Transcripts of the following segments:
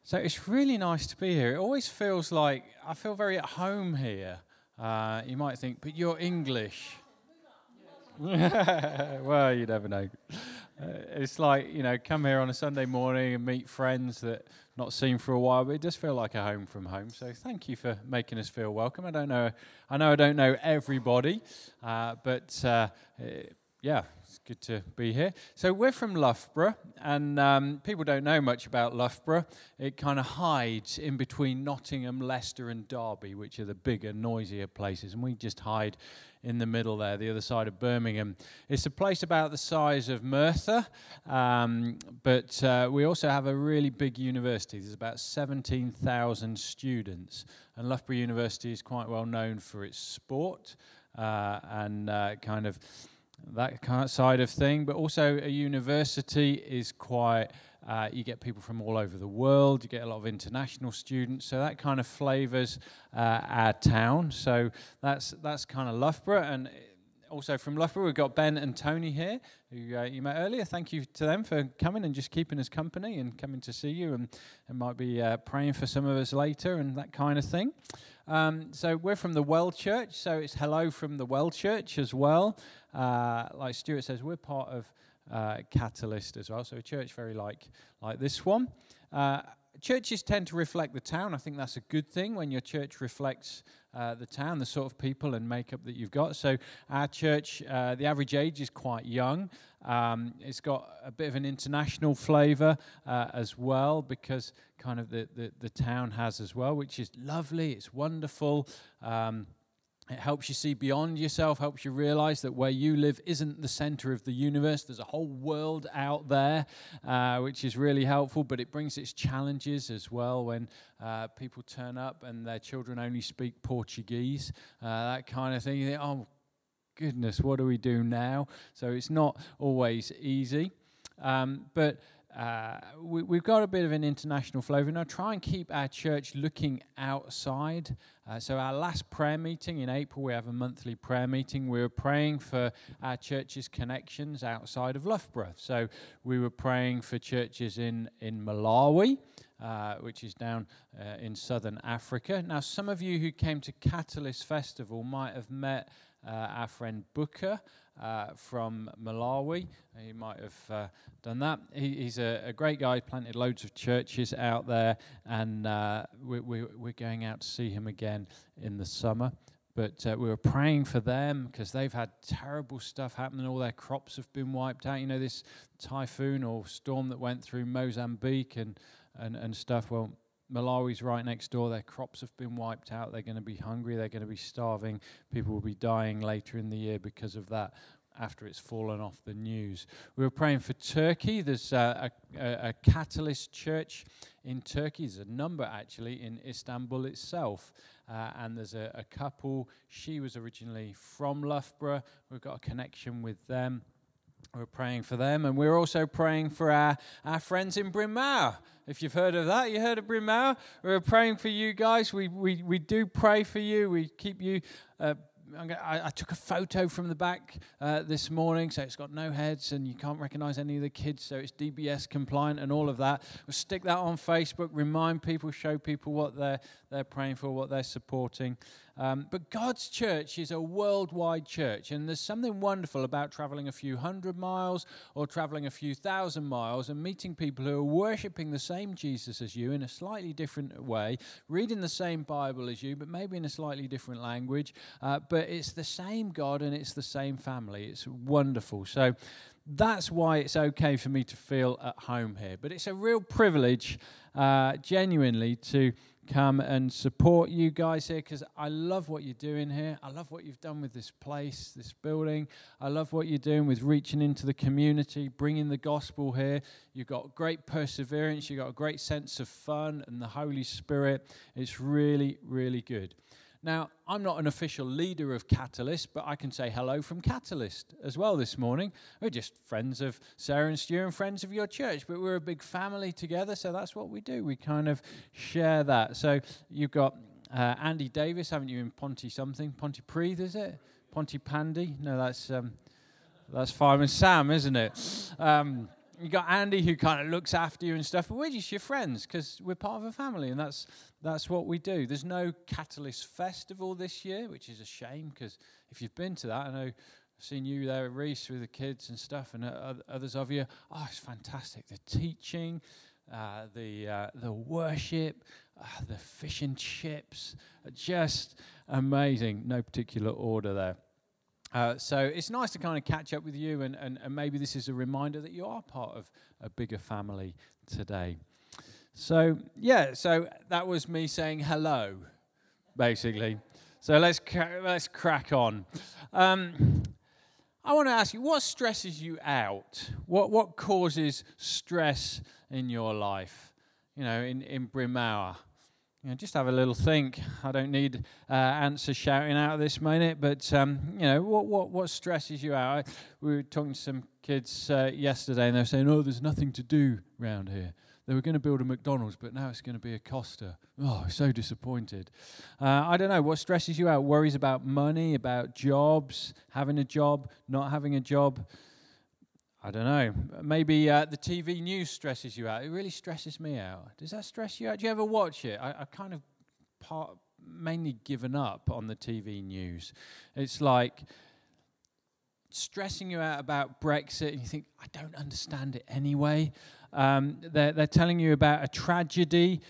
So it's really nice to be here. It always feels like I feel very at home here. You might think, but you're English. Well, you never know. It's like, come here on a Sunday morning and meet friends that not seen for a while, but it does feel like a home from home. So thank you for making us feel welcome. I know I don't know everybody, but yeah, it's good to be here. So we're from Loughborough, and people don't know much about Loughborough. It kind of hides in between Nottingham, Leicester and Derby, which are the bigger, noisier places, and we just hide in the middle there, the other side of Birmingham. It's a place about the size of Merthyr, but we also have a really big university. There's about 17,000 students, and Loughborough University is quite well known for its sport and kind of that kind of side of thing, but also a university is quite, you get people from all over the world, you get a lot of international students, so that kind of flavours our town. So that's kind of Loughborough, and also from Loughborough we've got Ben and Tony here, who you met earlier. Thank you to them for coming and just keeping us company and coming to see you, and might be praying for some of us later and that kind of thing. So we're from the Well Church, so it's hello from the Well Church as well. Like Stuart says, we're part of Catalyst as well, so a church very like this one. Churches tend to reflect the town. I think that's a good thing when your church reflects the town, the sort of people and makeup that you've got. So our church, the average age is quite young. It's got a bit of an international flavour as well, because kind of the town has as well, which is lovely. It's wonderful. It helps you see beyond yourself, helps you realize that where you live isn't the center of the universe. There's a whole world out there, which is really helpful, but it brings its challenges as well when people turn up and their children only speak Portuguese, that kind of thing. You think, oh, goodness, what do we do now? So it's not always easy, but we've got a bit of an international flavour. And I try and keep our church looking outside. So our last prayer meeting in April, we have a monthly prayer meeting. We were praying for our church's connections outside of Loughborough. So we were praying for churches in Malawi, which is down in southern Africa. Now, some of you who came to Catalyst Festival might have met our friend Booker from Malawi. He might have done that. He's a great guy. He planted loads of churches out there, and we're going out to see him again in the summer. But we were praying for them because they've had terrible stuff happening. All their crops have been wiped out. You know, this typhoon or storm that went through Mozambique and stuff. Well, Malawi's right next door. Their crops have been wiped out. They're going to be hungry. They're going to be starving. People will be dying later in the year because of that, after it's fallen off the news. We were praying for Turkey. There's a Catalyst church in Turkey. There's a number, actually, in Istanbul itself. And there's a couple. She was originally from Loughborough. We've got a connection with them. We're praying for them, and we're also praying for our friends in Bryn Mawr. If you've heard of that, you heard of Bryn Mawr? We're praying for you guys. We do pray for you. We keep you. I took a photo from the back this morning, so it's got no heads and you can't recognize any of the kids, so it's DBS compliant and all of that. We'll stick that on Facebook, remind people, show people what they're praying for, what they're supporting. But God's church is a worldwide church, and there's something wonderful about traveling a few hundred miles or traveling a few thousand miles and meeting people who are worshipping the same Jesus as you in a slightly different way, reading the same Bible as you, but maybe in a slightly different language. But it's the same God and it's the same family. It's wonderful. So that's why it's okay for me to feel at home here. But it's a real privilege, genuinely, to come and support you guys here, because I love what you're doing here. I love what you've done with this place, this building. I love what you're doing with reaching into the community, bringing the gospel here. You've got great perseverance. You've got a great sense of fun and the Holy Spirit. It's really, really good. Now, I'm not an official leader of Catalyst, but I can say hello from Catalyst as well this morning. We're just friends of Sarah and Stu and friends of your church, but we're a big family together, so that's what we do. We kind of share that. So you've got Andy Davis, haven't you, in Pontypridd, is it? Pontypandy? No, that's Fireman Sam, isn't it? you got Andy who kind of looks after you and stuff, but we're just your friends because we're part of a family, and that's what we do. There's no Catalyst Festival this year, which is a shame, because if you've been to that, I know I've seen you there, Reese, with the kids and stuff, and others of you. Oh, it's fantastic. The teaching, the worship, the fish and chips, just amazing. No particular order there. So it's nice to kind of catch up with you, and maybe this is a reminder that you are part of a bigger family today. So, so that was me saying hello, basically. So let's crack on. I want to ask you, what stresses you out? What causes stress in your life? You know, in Brimauer. You know, just have a little think. I don't need answers shouting out this minute, but you know, what stresses you out? We were talking to some kids yesterday, and they were saying, "Oh, there's nothing to do around here. They were going to build a McDonald's, but now it's going to be a Costa." Oh, so disappointed. I don't know. What stresses you out? Worries about money, about jobs, having a job, not having a job. I don't know. Maybe the TV news stresses you out. It really stresses me out. Does that stress you out? Do you ever watch it? I kind of mainly given up on the TV news. It's like stressing you out about Brexit, and you think, I don't understand it anyway. They're telling you about a tragedy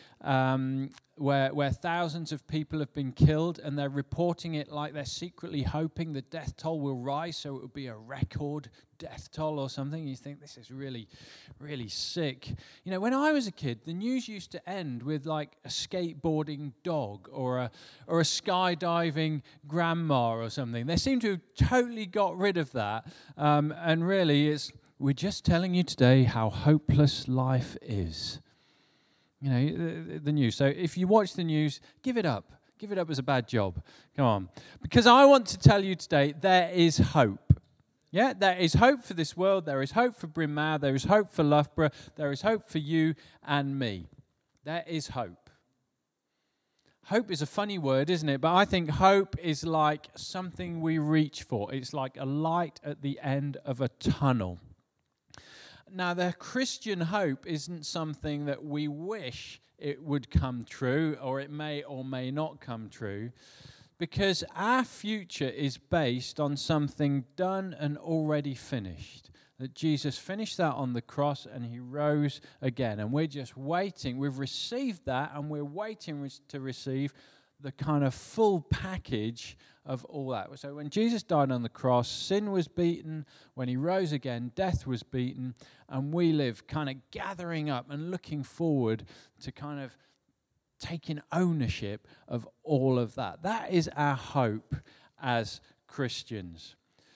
where thousands of people have been killed, and they're reporting it like they're secretly hoping the death toll will rise, so it will be a record death toll or something. You think, this is really, really sick. You know, when I was a kid, the news used to end with like a skateboarding dog or a skydiving grandma or something. They seem to have totally got rid of that, and really we're just telling you today how hopeless life is. You know, the news. So if you watch the news, give it up. Give it up as a bad job. Come on. Because I want to tell you today, there is hope. Yeah, there is hope for this world. There is hope for Bryn Mawr. There is hope for Loughborough. There is hope for you and me. There is hope. Hope is a funny word, isn't it? But I think hope is like something we reach for. It's like a light at the end of a tunnel. Now, the Christian hope isn't something that we wish it would come true, or it may or may not come true, because our future is based on something done and already finished. That Jesus finished that on the cross and he rose again. And we're just waiting. We've received that, and we're waiting to receive the kind of full package of all that. So when Jesus died on the cross, sin was beaten. When he rose again, death was beaten. And we live kind of gathering up and looking forward to kind of taking ownership of all of that. That is our hope as Christians.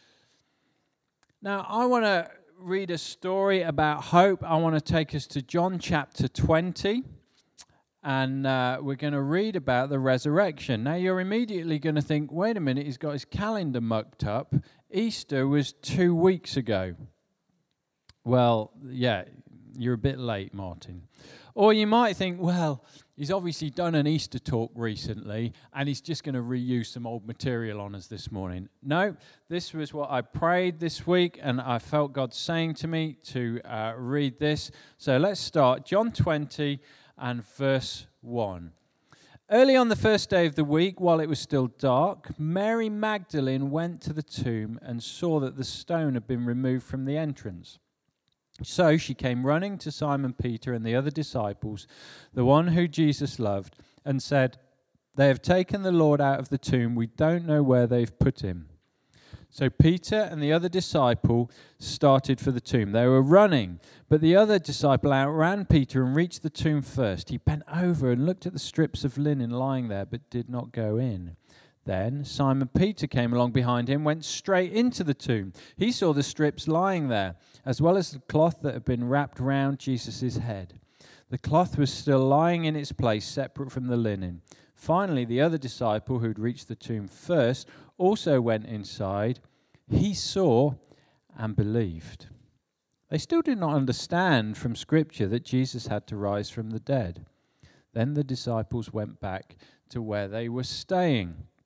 Now, I want to read a story about hope. I want to take us to John chapter 20. And we're going to read about the resurrection. Now, you're immediately going to think, wait a minute, he's got his calendar mucked up. Easter was 2 weeks ago. Well, yeah, you're a bit late, Martin. Or you might think, well, he's obviously done an Easter talk recently, and he's just going to reuse some old material on us this morning. No, this was what I prayed this week, and I felt God saying to me to read this. So let's start. John 20 and verse 1. Early on the first day of the week, while it was still dark, Mary Magdalene went to the tomb and saw that the stone had been removed from the entrance. So she came running to Simon Peter and the other disciples, the one who Jesus loved, and said, "They have taken the Lord out of the tomb. We don't know where they've put him." So Peter and the other disciple started for the tomb. They were running, but the other disciple outran Peter and reached the tomb first. He bent over and looked at the strips of linen lying there, but did not go in. Then Simon Peter came along behind him, went straight into the tomb. He saw the strips lying there, as well as the cloth that had been wrapped round Jesus' head. The cloth was still lying in its place, separate from the linen. Finally, the other disciple who had reached the tomb first also went inside. He saw and believed. They still did not understand from Scripture that Jesus had to rise from the dead. Then the disciples went back to where they were staying.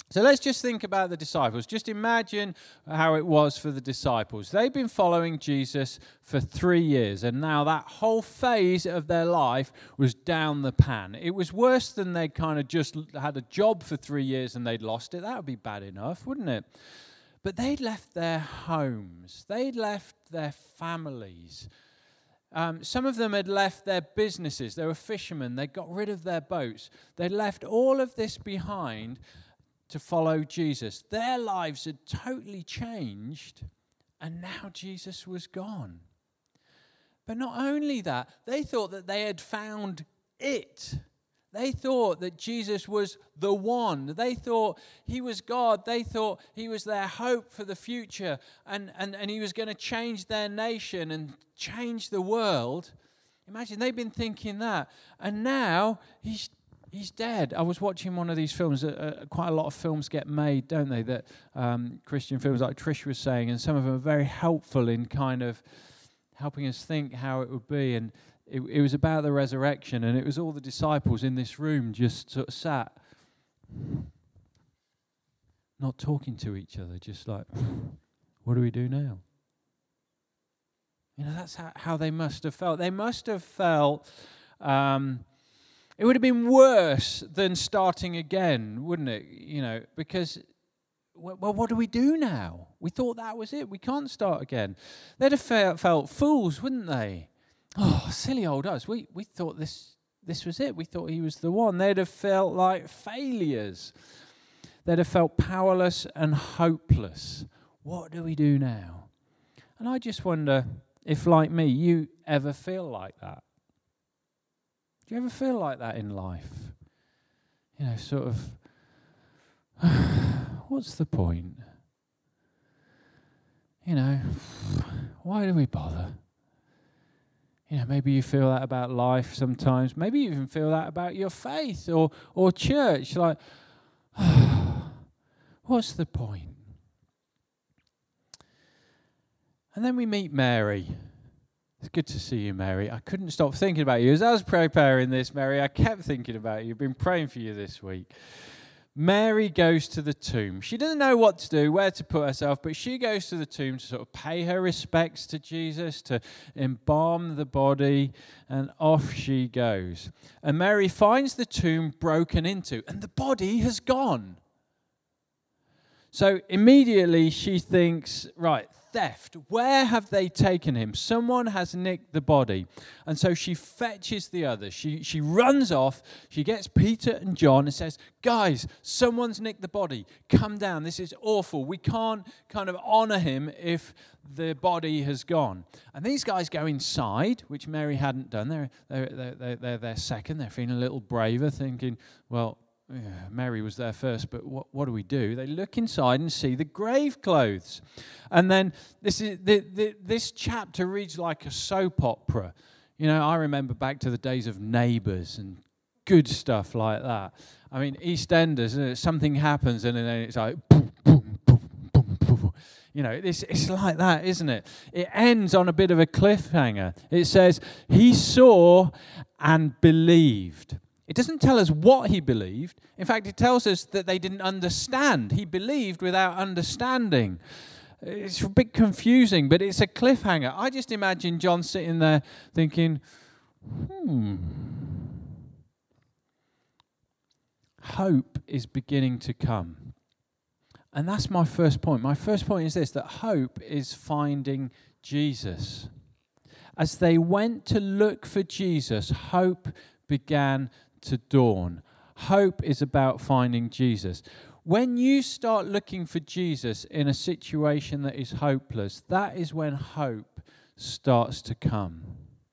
So let's just think about the disciples. Just imagine how it was for the disciples. They've been following Jesus for 3 years, and now that whole phase of their life was down the pan. It was worse than they kind of just had a job for 3 years and they'd lost it. That would be bad enough, wouldn't it? But they'd left their homes. They'd left their families. Some of them had left their businesses. They were fishermen. They got rid of their boats. They'd left all of this behind to follow Jesus. Their lives had totally changed, and now Jesus was gone. But not only that, they thought that they had found it. They thought that Jesus was the one. They thought he was God. They thought he was their hope for the future, and he was going to change their nation and change the world. Imagine, they've been thinking that, and now he's dead. I was watching one of these films. Quite a lot of films get made, don't they? That Christian films, like Trish was saying, and some of them are very helpful in kind of helping us think how it would be. And it was about the resurrection, and it was all the disciples in this room just sort of sat, not talking to each other, just like, what do we do now? You know, that's how they must have felt. They must have felt it would have been worse than starting again, wouldn't it? You know, because, well, what do we do now? We thought that was it. We can't start again. They'd have felt fools, wouldn't they? Oh, silly old us. We thought this was it. We thought he was the one. They'd have felt like failures. They'd have felt powerless and hopeless. What do we do now? And I just wonder if, like me, you ever feel like that. Do you ever feel like that in life? You know, sort of, what's the point? You know, why do we bother? You know, maybe you feel that about life sometimes. Maybe you even feel that about your faith or church. Like, what's the point? And then we meet Mary. It's good to see you, Mary. I couldn't stop thinking about you. As I was preparing this, Mary, I kept thinking about you. I've been praying for you this week. Mary goes to the tomb. She doesn't know what to do, where to put herself, but she goes to the tomb to sort of pay her respects to Jesus, to embalm the body, and off she goes. And Mary finds the tomb broken into, and the body has gone. So immediately she thinks, right, theft. Where have they taken him? Someone has nicked the body. And so she fetches the others. She runs off. She gets Peter and John and says, guys, someone's nicked the body. Come down. This is awful. We can't kind of honor him if the body has gone. And these guys go inside, which Mary hadn't done. They're second. They're feeling a little braver, thinking, well, yeah, Mary was there first, but what do? They look inside and see the grave clothes. And then this chapter reads like a soap opera. You know, I remember back to the days of Neighbours and good stuff like that. I mean, EastEnders, something happens and then it's like boom, boom, boom, boom, boom. You know, it's like that, isn't it? It ends on a bit of a cliffhanger. It says, he saw and believed. It doesn't tell us what he believed. In fact, it tells us that they didn't understand. He believed without understanding. It's a bit confusing, but it's a cliffhanger. I just imagine John sitting there thinking, hope is beginning to come. And that's my first point. My first point is this, that hope is finding Jesus. As they went to look for Jesus, hope began to dawn. Hope is about finding Jesus. When you start looking for Jesus in a situation that is hopeless, that is when hope starts to come.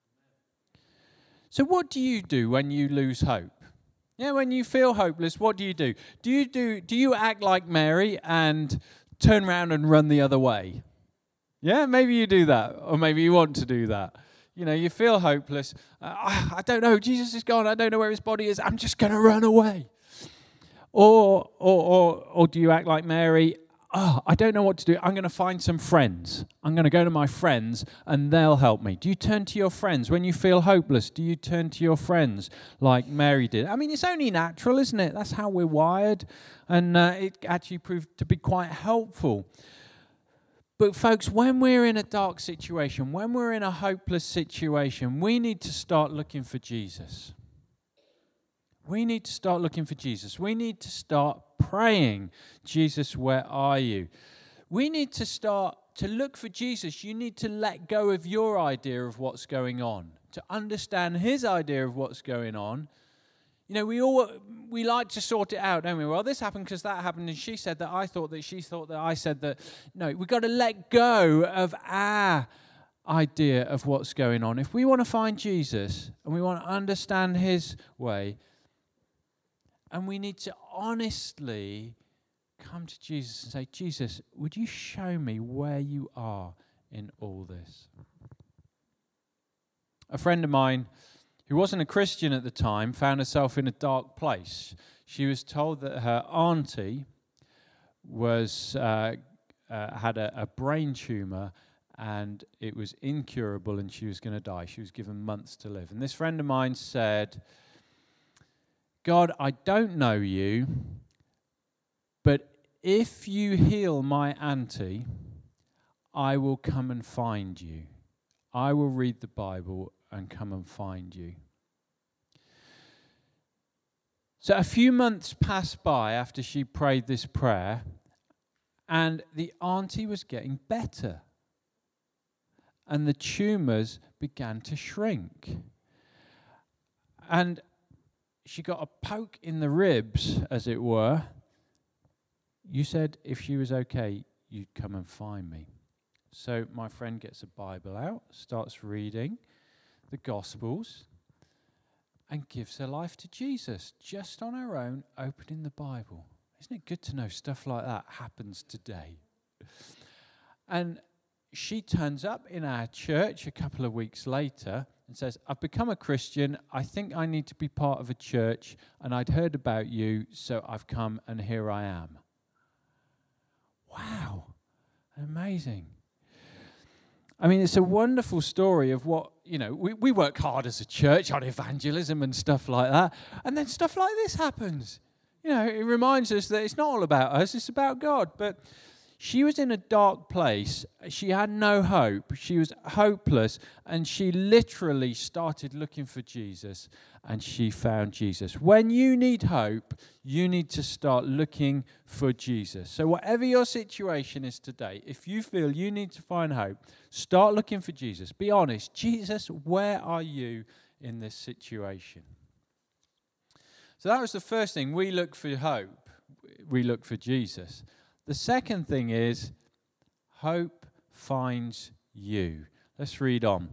So what do you do when you lose hope? Yeah, when you feel hopeless, what do you do? Do you act like Mary and turn around and run the other way? Yeah, maybe you do that, or maybe you want to do that. You know, you feel hopeless. I don't know. Jesus is gone. I don't know where his body is. I'm just going to run away. Or do you act like Mary? I don't know what to do. I'm going to find some friends. I'm going to go to my friends and they'll help me. Do you turn to your friends when you feel hopeless? Do you turn to your friends like Mary did? I mean, it's only natural, isn't it? That's how we're wired. And it actually proved to be quite helpful. But folks, when we're in a dark situation, when we're in a hopeless situation, we need to start looking for Jesus. We need to start looking for Jesus. We need to start praying, Jesus, where are you? We need to start to look for Jesus. You need to let go of your idea of what's going on, to understand his idea of what's going on. You know, we like to sort it out, don't we? Well, this happened because that happened, and she said that, I thought that, she thought that, I said that. No, we've got to let go of our idea of what's going on. If we want to find Jesus and we want to understand his way, and we need to honestly come to Jesus and say, Jesus, would you show me where you are in all this? A friend of mine who wasn't a Christian at the time found herself in a dark place. She was told that her auntie was had a brain tumor and it was incurable and she was going to die. She was given months to live. And this friend of mine said, God, I don't know you, but if you heal my auntie, I will come and find you. I will read the Bible and come and find you. So a few months passed by after she prayed this prayer, and the auntie was getting better. And the tumors began to shrink. And she got a poke in the ribs, as it were. You said if she was okay, you'd come and find me. So my friend gets a Bible out, starts reading the Gospels, and gives her life to Jesus, just on her own, opening the Bible. Isn't it good to know stuff like that happens today? And she turns up in our church a couple of weeks later and says, I've become a Christian. I think I need to be part of a church, and I'd heard about you, so I've come, and here I am. Wow, amazing. I mean, it's a wonderful story of what, you know, we work hard as a church on evangelism and stuff like that, and then stuff like this happens. You know, it reminds us that it's not all about us, it's about God. But she was in a dark place. She had no hope. She was hopeless. And she literally started looking for Jesus. And she found Jesus. When you need hope, you need to start looking for Jesus. So whatever your situation is today, if you feel you need to find hope, start looking for Jesus. Be honest. Jesus, where are you in this situation? So that was the first thing. We look for hope. We look for Jesus. The second thing is, hope finds you. Let's read on.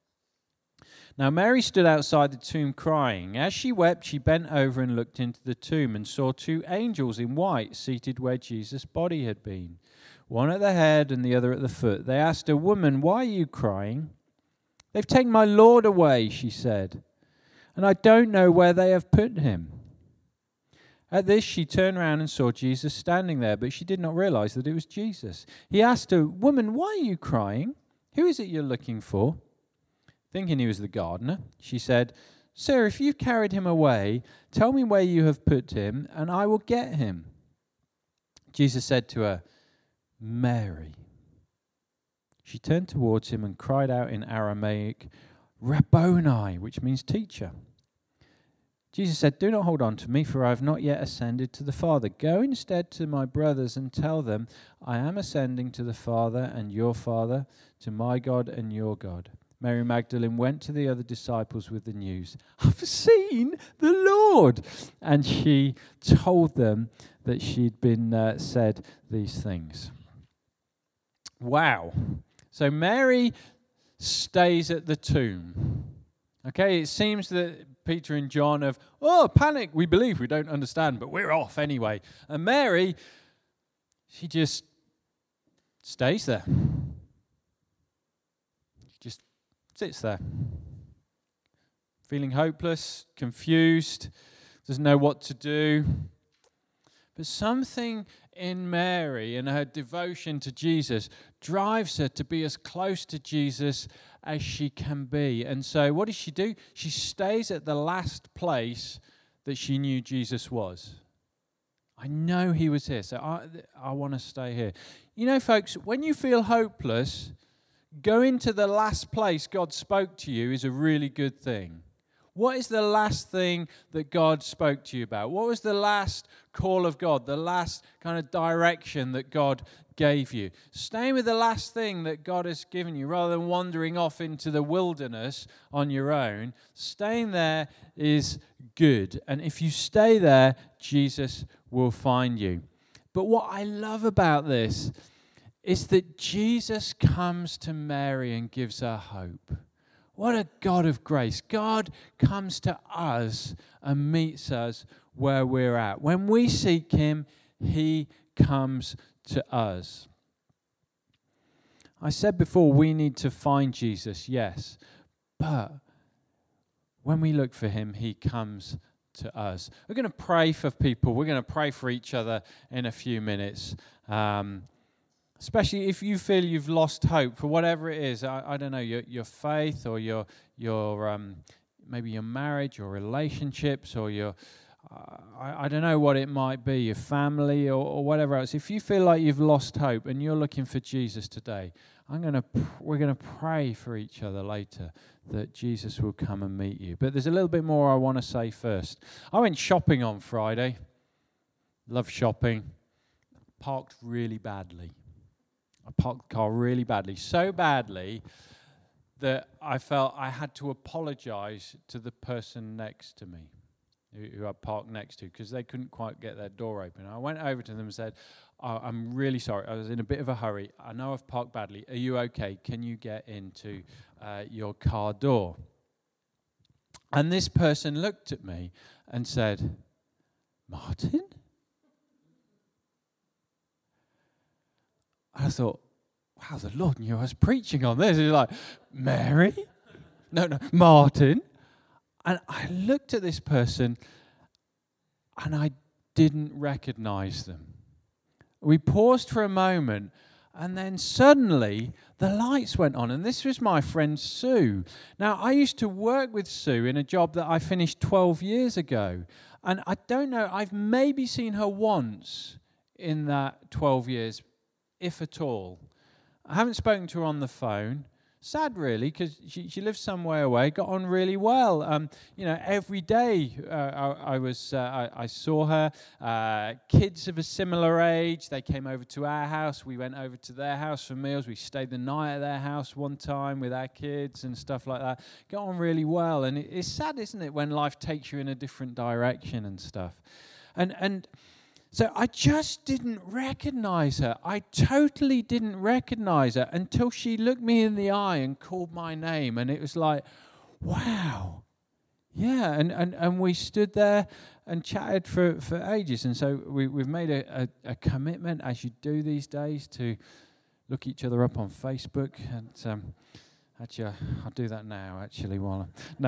Now Mary stood outside the tomb crying. As she wept, she bent over and looked into the tomb and saw two angels in white seated where Jesus' body had been, one at the head and the other at the foot. They asked her, "Woman, why are you crying?" "They've taken my Lord away," she said, "and I don't know where they have put him." At this, she turned around and saw Jesus standing there, but she did not realize that it was Jesus. He asked her, "Woman, why are you crying? Who is it you're looking for?" Thinking he was the gardener, she said, "Sir, if you've carried him away, tell me where you have put him, and I will get him." Jesus said to her, "Mary." She turned towards him and cried out in Aramaic, "Rabboni," which means teacher. Jesus said, "Do not hold on to me, for I have not yet ascended to the Father. Go instead to my brothers and tell them, I am ascending to the Father and your Father, to my God and your God." Mary Magdalene went to the other disciples with the news, "I've seen the Lord." And she told them that she'd been said these things. Wow. So Mary stays at the tomb. Okay, it seems that Peter and John have, panic, we believe, we don't understand, but we're off anyway. And Mary, she just stays there. She just sits there. Feeling hopeless, confused, doesn't know what to do. But something in Mary and her devotion to Jesus drives her to be as close to Jesus as she can be. And so what does she do? She stays at the last place that she knew Jesus was. I know he was here, so I want to stay here. You know, folks, when you feel hopeless, going to the last place God spoke to you is a really good thing. What is the last thing that God spoke to you about? What was the last call of God, the last kind of direction that God gave you? Staying with the last thing that God has given you rather than wandering off into the wilderness on your own. Staying there is good. And if you stay there, Jesus will find you. But what I love about this is that Jesus comes to Mary and gives her hope. What a God of grace. God comes to us and meets us where we're at. When we seek him, he comes to us. I said before, we need to find Jesus, yes. But when we look for him, he comes to us. We're going to pray for people. We're going to pray for each other in a few minutes. Especially if you feel you've lost hope for whatever it is. I don't know, your faith or your maybe your marriage or relationships or your I don't know what it might be, your family or whatever else. If you feel like you've lost hope and you're looking for Jesus today, we're gonna pray for each other later that Jesus will come and meet you. But there's a little bit more I want to say first. I went shopping on Friday. Love shopping. Parked really badly. I parked the car really badly, so badly that I felt I had to apologize to the person next to me, who I parked next to, because they couldn't quite get their door open. I went over to them and said, I'm really sorry, I was in a bit of a hurry. I know I've parked badly. Are you okay? Can you get into your car door? And this person looked at me and said, Martin? I thought, wow, the Lord knew I was preaching on this. He was like, Mary? No, Martin. And I looked at this person and I didn't recognize them. We paused for a moment and then suddenly the lights went on. And this was my friend Sue. Now, I used to work with Sue in a job that I finished 12 years ago. And I don't know, I've maybe seen her once in that 12 years, if at all. I haven't spoken to her on the phone. Sad, really, because she lives some way away. Got on really well. Every day I saw her. Kids of a similar age, they came over to our house. We went over to their house for meals. We stayed the night at their house one time with our kids and stuff like that. Got on really well. And it's sad, isn't it, when life takes you in a different direction and stuff. And so I just didn't recognize her. I totally didn't recognize her until she looked me in the eye and called my name. And it was like, wow. Yeah, and we stood there and chatted for ages. And so we've made a commitment, as you do these days, to look each other up on Facebook. And actually, I'll do that now, actually, while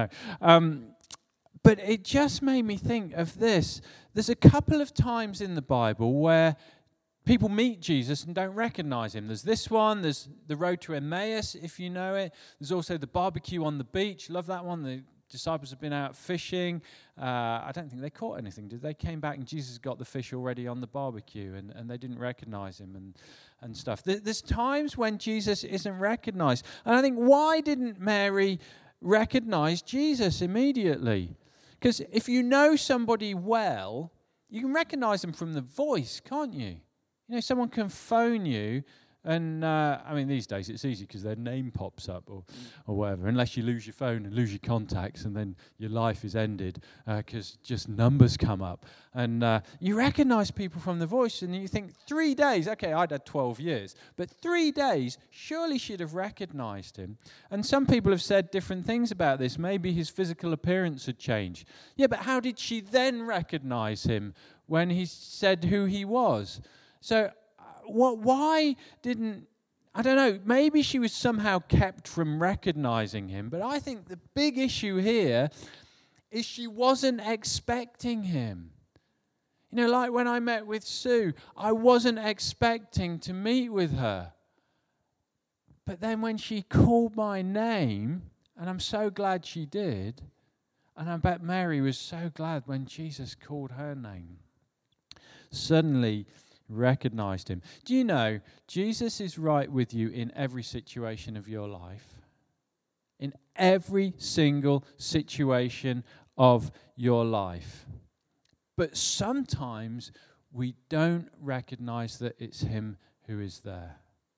But it just made me think of this. There's a couple of times in the Bible where people meet Jesus and don't recognize him. There's this one. There's the road to Emmaus, if you know it. There's also the barbecue on the beach. Love that one. The disciples have been out fishing. I don't think they caught anything, did they? Came back and Jesus got the fish already on the barbecue and they didn't recognize him and stuff. There's times when Jesus isn't recognized. And I think, why didn't Mary recognize Jesus immediately? Because if you know somebody well, you can recognize them from the voice, can't you? You know, someone can phone you, and these days it's easy because their name pops up or whatever, unless you lose your phone and lose your contacts, and then your life is ended because just numbers come up. And you recognize people from the voice, and you think, 3 days, okay, I'd had 12 years, but 3 days, surely she'd have recognized him. And some people have said different things about this. Maybe his physical appearance had changed. Yeah, but how did she then recognize him when he said who he was? So why didn't, I don't know, maybe she was somehow kept from recognizing him, but I think the big issue here is she wasn't expecting him. You know, like when I met with Sue, I wasn't expecting to meet with her. But then when she called my name, and I'm so glad she did, and I bet Mary was so glad when Jesus called her name, suddenly recognized him. Do you know, Jesus is right with you in every situation of your life? In every single situation of your life. But sometimes we don't recognize that it's him who is there.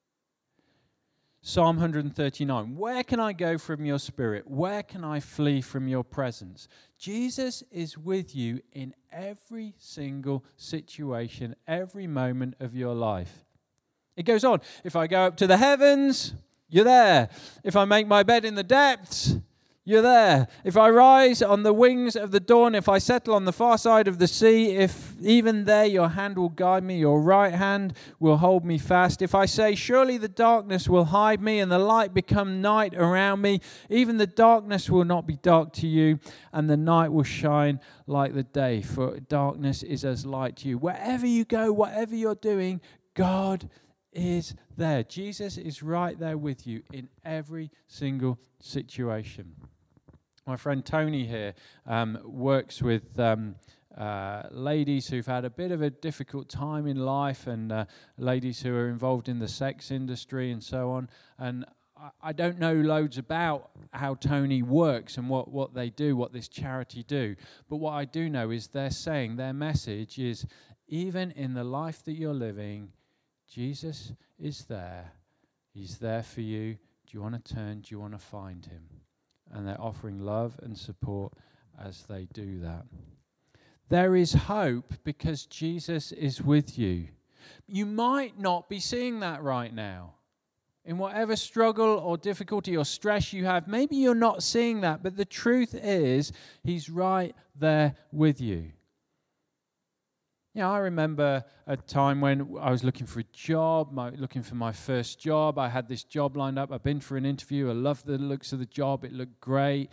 Psalm 139, where can I go from your spirit? Where can I flee from your presence? Jesus is with you in every single situation, every moment of your life. It goes on, if I go up to the heavens, you're there. If I make my bed in the depths, you're there. If I rise on the wings of the dawn, if I settle on the far side of the sea, if even there your hand will guide me, your right hand will hold me fast. If I say, surely the darkness will hide me and the light become night around me, even the darkness will not be dark to you and the night will shine like the day, for darkness is as light to you. Wherever you go, whatever you're doing, God is there. Jesus is right there with you in every single situation. My friend Tony here works with ladies who've had a bit of a difficult time in life, and ladies who are involved in the sex industry and so on. And I don't know loads about how Tony works and what they do, what this charity do. But what I do know is they're saying, their message is, even in the life that you're living, Jesus is there. He's there for you. Do you want to turn? Do you want to find him? And they're offering love and support as they do that. There is hope because Jesus is with you. You might not be seeing that right now. In whatever struggle or difficulty or stress you have, maybe you're not seeing that, but the truth is, he's right there with you. I remember a time when I was looking for a job, looking for my first job. I had this job lined up. I'd been for an interview. I loved the looks of the job. It looked great.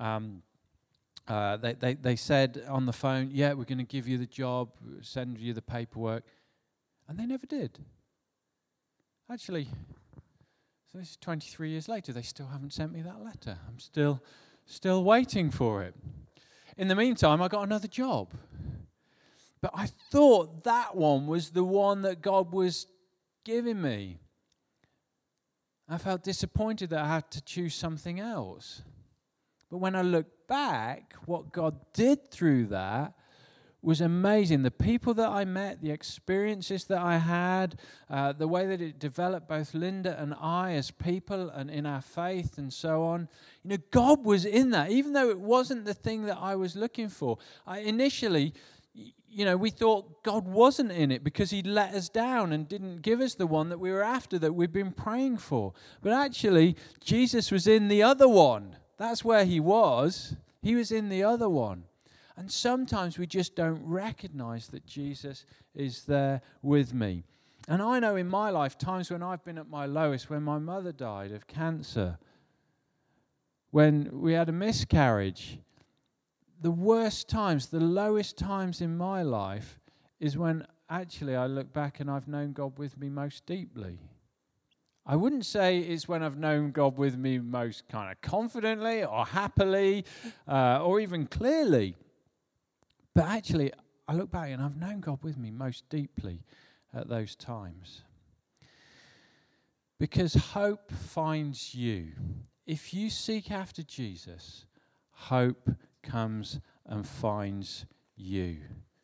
They said on the phone, yeah, we're going to give you the job, send you the paperwork. And they never did. Actually, so this is 23 years later. They still haven't sent me that letter. I'm still waiting for it. In the meantime, I got another job. But I thought that one was the one that God was giving me. I felt disappointed that I had to choose something else. But when I look back, what God did through that was amazing. The people that I met, the experiences that I had, the way that it developed both Linda and I as people and in our faith and so on. God was in that, even though it wasn't the thing that I was looking for. Initially, we thought God wasn't in it because he'd let us down and didn't give us the one that we were after, that we'd been praying for. But actually, Jesus was in the other one. That's where he was. He was in the other one. And sometimes we just don't recognize that Jesus is there with me. And I know in my life, times when I've been at my lowest, when my mother died of cancer, when we had a miscarriage, the worst times, the lowest times in my life is when actually I look back and I've known God with me most deeply. I wouldn't say it's when I've known God with me most kind of confidently or happily or even clearly. But actually, I look back and I've known God with me most deeply at those times. Because hope finds you. If you seek after Jesus, hope comes and finds you.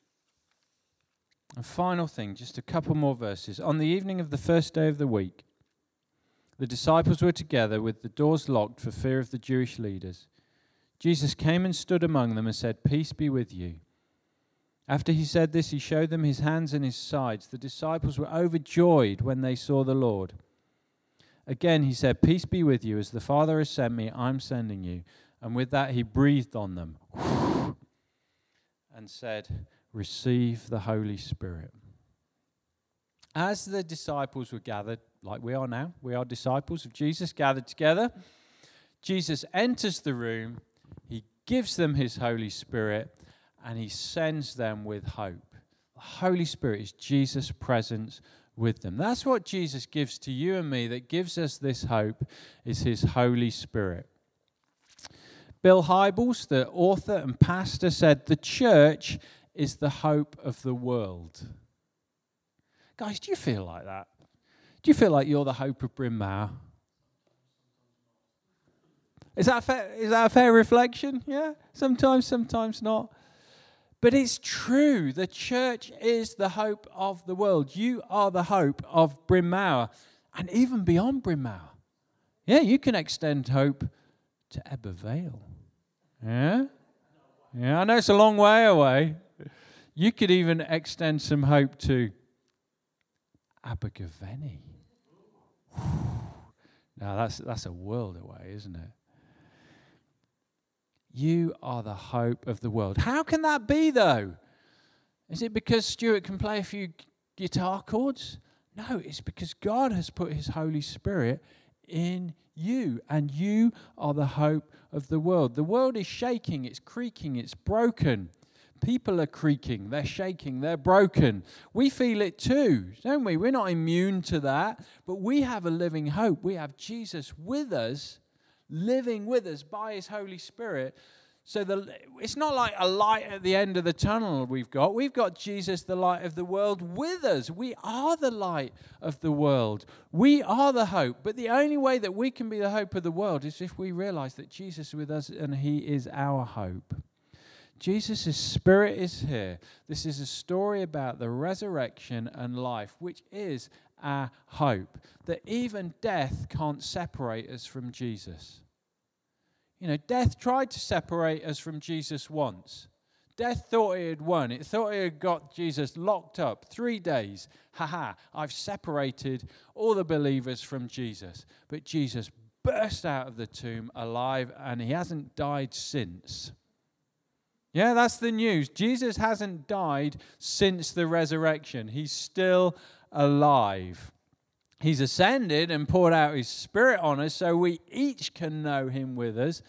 And final thing, just a couple more verses. On the evening of the first day of the week, the disciples were together with the doors locked for fear of the Jewish leaders. Jesus came and stood among them and said, "Peace be with you." After he said this, he showed them his hands and his sides. The disciples were overjoyed when they saw the Lord. Again, he said, "Peace be with you. As the Father has sent me, I'm sending you." And with that, he breathed on them and said, "Receive the Holy Spirit." As the disciples were gathered, like we are now, we are disciples of Jesus gathered together, Jesus enters the room, he gives them his Holy Spirit, and he sends them with hope. The Holy Spirit is Jesus' presence with them. That's what Jesus gives to you and me, that gives us this hope, is his Holy Spirit. Bill Hybels, the author and pastor, said, "The church is the hope of the world." Guys, do you feel like that? Do you feel like you're the hope of Bryn Mawr? Is that a fair reflection? Yeah? Sometimes not. But it's true. The church is the hope of the world. You are the hope of Bryn Mawr, and even beyond Bryn Mawr. Yeah, you can extend hope to Ebbw Vale. Yeah? Yeah, I know it's a long way away. You could even extend some hope to Abergavenny. Now that's a world away, isn't it? You are the hope of the world. How can that be, though? Is it because Stuart can play a few guitar chords? No, it's because God has put his Holy Spirit in you, and you are the hope of the world. The world is shaking, it's creaking, it's broken. People are creaking, they're shaking, they're broken. We feel it too, don't we? We're not immune to that, but we have a living hope. We have Jesus with us, living with us by his Holy Spirit. So it's not like a light at the end of the tunnel we've got. We've got Jesus, the light of the world, with us. We are the light of the world. We are the hope. But the only way that we can be the hope of the world is if we realize that Jesus is with us and he is our hope. Jesus' Spirit is here. This is a story about the resurrection and life, which is our hope. That even death can't separate us from Jesus. You know, death tried to separate us from Jesus once. Death thought it had won. It thought it had got Jesus locked up 3 days. I've separated all the believers from Jesus. But Jesus burst out of the tomb alive, and he hasn't died since. Yeah, that's the news. Jesus hasn't died since the resurrection. He's still alive. He's ascended and poured out his Spirit on us so we each can know him with us.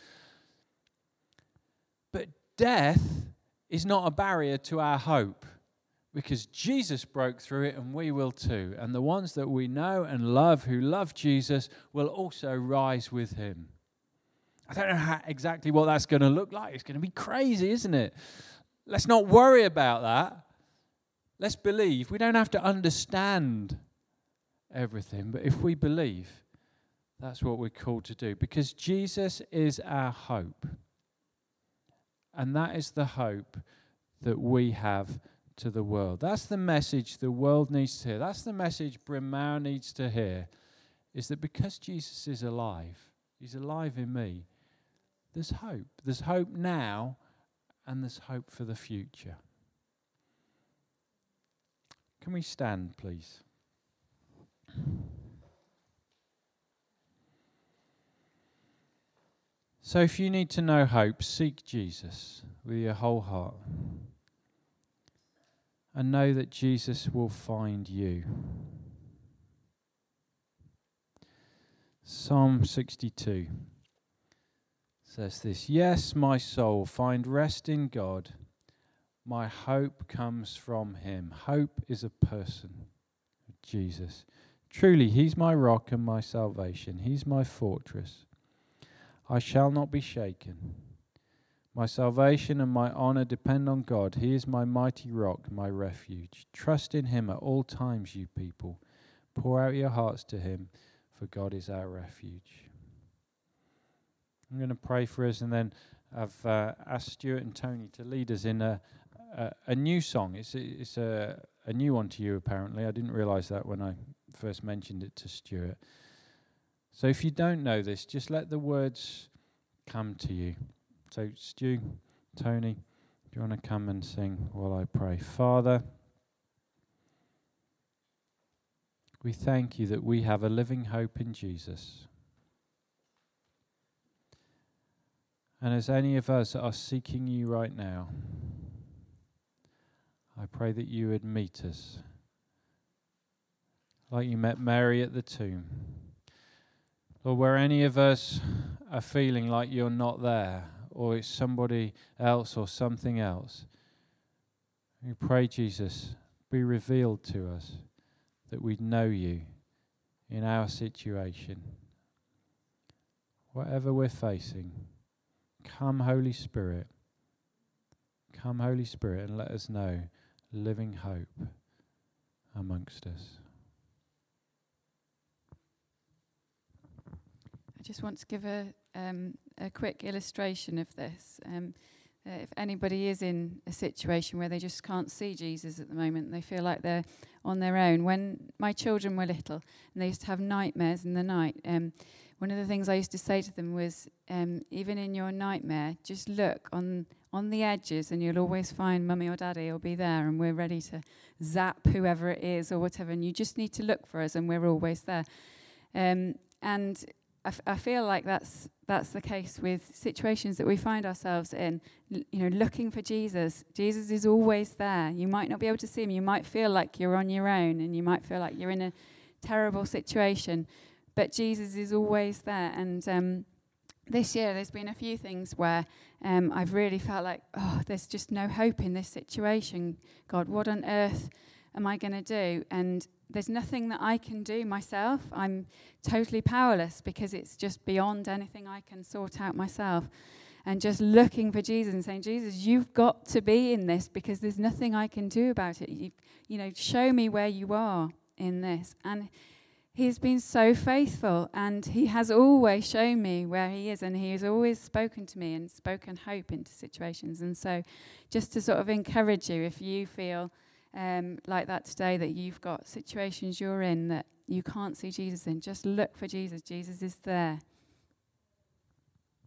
But death is not a barrier to our hope, because Jesus broke through it and we will too. And the ones that we know and love who love Jesus will also rise with him. I don't know exactly what that's going to look like. It's going to be crazy, isn't it? Let's not worry about that. Let's believe. We don't have to understand everything, but if we believe, that's what we're called to do, because Jesus is our hope, and that is the hope that we have to the world. That's the message the world needs to hear. That's the message Bryn Mawr needs to hear, is that because Jesus is alive, he's alive in me, there's hope. There's hope now, and there's hope for the future. Can we stand, please? So if you need to know hope, seek Jesus with your whole heart. And know that Jesus will find you. Psalm 62 says this: "Yes, my soul, find rest in God. My hope comes from him." Hope is a person, Jesus. Truly, he's my rock and my salvation. He's my fortress. I shall not be shaken. My salvation and my honor depend on God. He is my mighty rock, my refuge. Trust in him at all times, you people. Pour out your hearts to him, for God is our refuge. I'm going to pray for us, and then I've asked Stuart and Tony to lead us in a new song. It's a new one to you, apparently. I didn't realize that when I first mentioned it to Stuart. So if you don't know this, just let the words come to you. So Stu, Tony, do you want to come and sing while I pray? Father, we thank you that we have a living hope in Jesus. And as any of us are seeking you right now, I pray that you would meet us like you met Mary at the tomb. Lord, where any of us are feeling like you're not there, or it's somebody else or something else, We pray, Jesus, be revealed to us, that we'd know you in our situation. Whatever we're facing, come Holy Spirit. Come Holy Spirit and let us know living hope amongst us. I just want to give a quick illustration of this. If anybody is in a situation where they just can't see Jesus at the moment, they feel like they're on their own. When my children were little and they used to have nightmares in the night, one of the things I used to say to them was, even in your nightmare, just look on the edges and you'll always find mummy or daddy will be there and we're ready to zap whoever it is or whatever, and you just need to look for us and we're always there. And I feel like that's the case with situations that we find ourselves in, looking for Jesus. Jesus is always there. You might not be able to see him. You might feel like you're on your own and you might feel like you're in a terrible situation, but Jesus is always there. And this year there's been a few things where I've really felt like, there's just no hope in this situation. God, what on earth am I going to do? And there's nothing that I can do myself. I'm totally powerless because it's just beyond anything I can sort out myself. And just looking for Jesus and saying, Jesus, you've got to be in this because there's nothing I can do about it. Show me where you are in this. And he's been so faithful, and he has always shown me where he is, and he has always spoken to me and spoken hope into situations. And so just to sort of encourage you, if you feel like that today, that you've got situations you're in that you can't see Jesus in, just look for Jesus. Jesus is there.